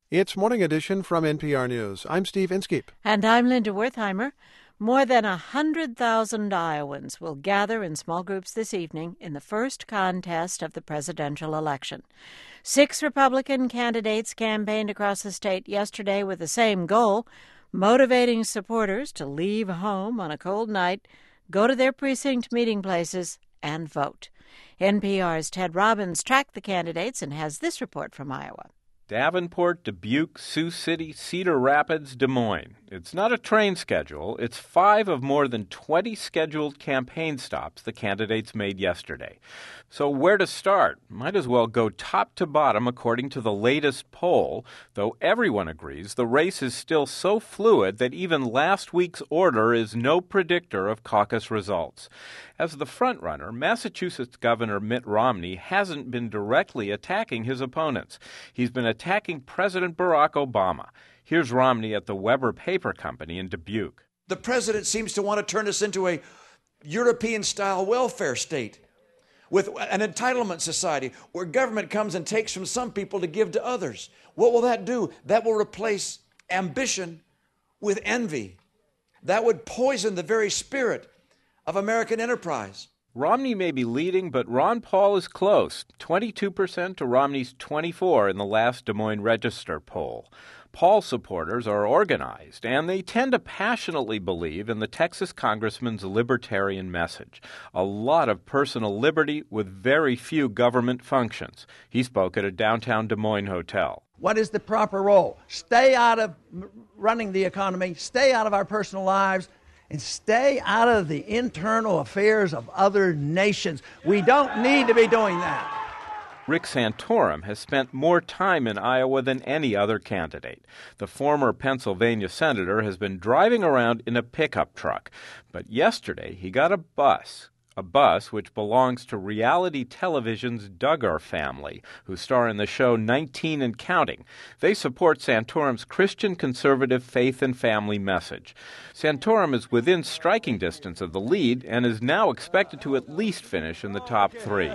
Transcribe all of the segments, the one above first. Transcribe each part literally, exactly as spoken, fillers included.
It's Morning Edition from N P R News. I'm Steve Inskeep. And I'm Linda Wertheimer. More than one hundred thousand Iowans will gather in small groups this evening in the first contest of the presidential election. Six Republican candidates campaigned across the state yesterday with the same goal, motivating supporters to leave home on a cold night, go to their precinct meeting places, and vote. N P R's Ted Robbins tracked the candidates and has this report from Iowa. Davenport, Dubuque, Sioux City, Cedar Rapids, Des Moines. It's not a train schedule. It's five of more than twenty scheduled campaign stops the candidates made yesterday. So where to start? Might as well go top to bottom according to the latest poll, though everyone agrees the race is still so fluid that even last week's order is no predictor of caucus results. As the frontrunner, Massachusetts Governor Mitt Romney hasn't been directly attacking his opponents. He's been attacking President Barack Obama. Here's Romney at the Weber Paper Company in Dubuque. The president seems to want to turn us into a European-style welfare state with an entitlement society where government comes and takes from some people to give to others. What will that do? That will replace ambition with envy. That would poison the very spirit of American enterprise. Romney may be leading, but Ron Paul is close, twenty-two percent to Romney's twenty-four in the last Des Moines Register poll. Paul supporters are organized, and they tend to passionately believe in the Texas congressman's libertarian message, a lot of personal liberty with very few government functions. He spoke at a downtown Des Moines hotel. What is the proper role? Stay out of running the economy, stay out of our personal lives, and stay out of the internal affairs of other nations. We don't need to be doing that. Rick Santorum has spent more time in Iowa than any other candidate. The former Pennsylvania senator has been driving around in a pickup truck. But yesterday he got a bus, a bus which belongs to reality television's Duggar family, who star in the show nineteen and Counting. They support Santorum's Christian conservative faith and family message. Santorum is within striking distance of the lead and is now expected to at least finish in the top three.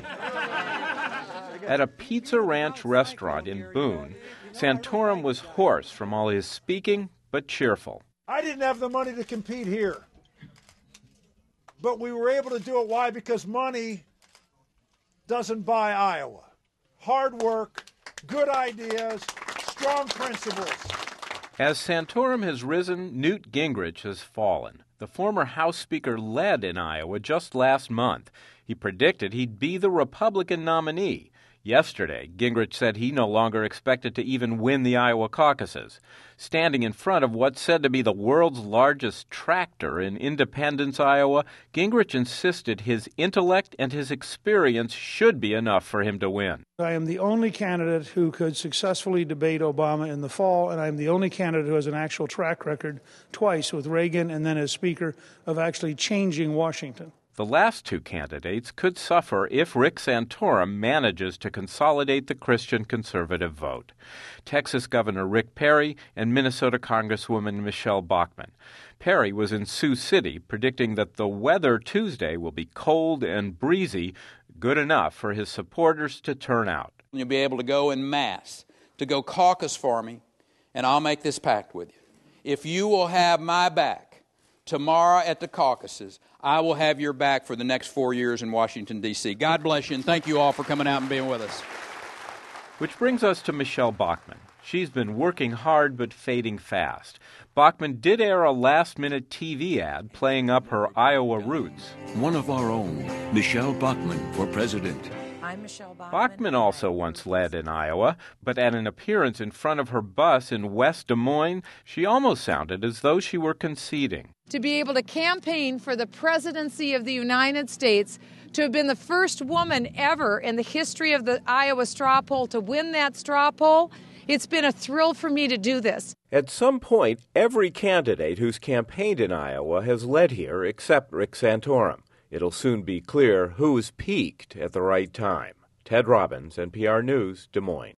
At a Pizza Ranch restaurant in Boone, Santorum was hoarse from all his speaking, but cheerful. I didn't have the money to compete here, but we were able to do it. Why? Because money doesn't buy Iowa. Hard work, good ideas, strong principles. As Santorum has risen, Newt Gingrich has fallen. The former House Speaker led in Iowa just last month. He predicted he'd be the Republican nominee. Yesterday, Gingrich said he no longer expected to even win the Iowa caucuses. Standing in front of what's said to be the world's largest tractor in Independence, Iowa, Gingrich insisted his intellect and his experience should be enough for him to win. I am the only candidate who could successfully debate Obama in the fall, and I'm the only candidate who has an actual track record twice with Reagan and then as Speaker of actually changing Washington. The last two candidates could suffer if Rick Santorum manages to consolidate the Christian conservative vote. Texas Governor Rick Perry and Minnesota Congresswoman Michelle Bachmann. Perry was in Sioux City predicting that the weather Tuesday will be cold and breezy, good enough for his supporters to turn out. You'll be able to go en masse, to go caucus for me, and I'll make this pact with you. If you will have my back tomorrow at the caucuses, I will have your back for the next four years in Washington, D C God bless you, and thank you all for coming out and being with us. Which brings us to Michelle Bachmann. She's been working hard but fading fast. Bachmann did air a last-minute T V ad playing up her Iowa roots. One of our own, Michelle Bachmann for president. I'm Michelle Bachmann. Bachmann also once led in Iowa, but at an appearance in front of her bus in West Des Moines, she almost sounded as though she were conceding. To be able to campaign for the presidency of the United States, to have been the first woman ever in the history of the Iowa straw poll to win that straw poll, it's been a thrill for me to do this. At some point, every candidate who's campaigned in Iowa has led here except Rick Santorum. It'll soon be clear who's peaked at the right time. Ted Robbins, N P R News, Des Moines.